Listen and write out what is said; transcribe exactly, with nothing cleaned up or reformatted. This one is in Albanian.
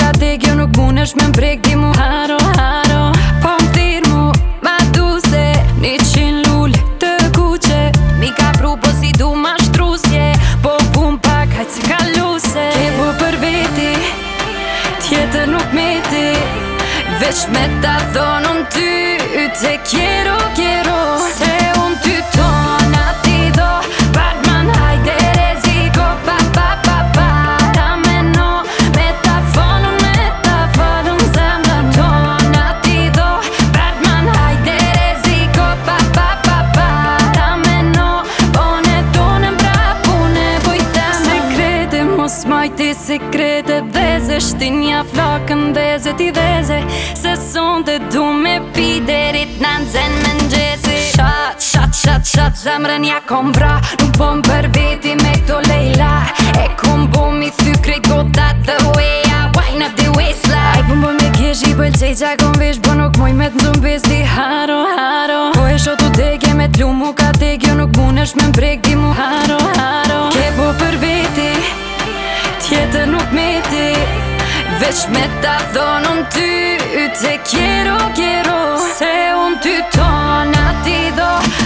ka te kjo nuk munesh me mbrek di mu haro haro. Po m'thir mu ma du se një qin lull të kuqe. Mi ka pru po si du ma shtrusje, po pun pak hajt si kaluse. Ke po për veti, tjetër nuk meti, veç me ta thonë unë ty te quiero, quiero. Se unë ty tona ti do, Batman hajde reziko, pa pa pa para me no. Me ta folën, me ta folën zemrën tona ti do, Batman hajde reziko, pa pa pa para me no. Pone tonen pra pune bujtem. Sekrete mos majti sekrete, dheze shtinja flakën dheze ti dheze. Se sonde du me pi derit në nxen me nxesi. Shat, shat, shat, shat, zemrën ja kom vra. Nuk bom për veti me këto lejla. E kom bo mi thy krejt gotat the way I wind up the waistline. Aj bom bo me kesh i pëlqej qa kom vesh, bo nuk moj me t'ndum besti haro, haro. Po e shotu degje me t'lu mu ka degjo, nuk munesh me mbrek di mu haro, haro. Ke bo për veti, tjetër nuk meti, veç me ta thonë unë ty te quiero, quiero. Se unë ty tona ti do,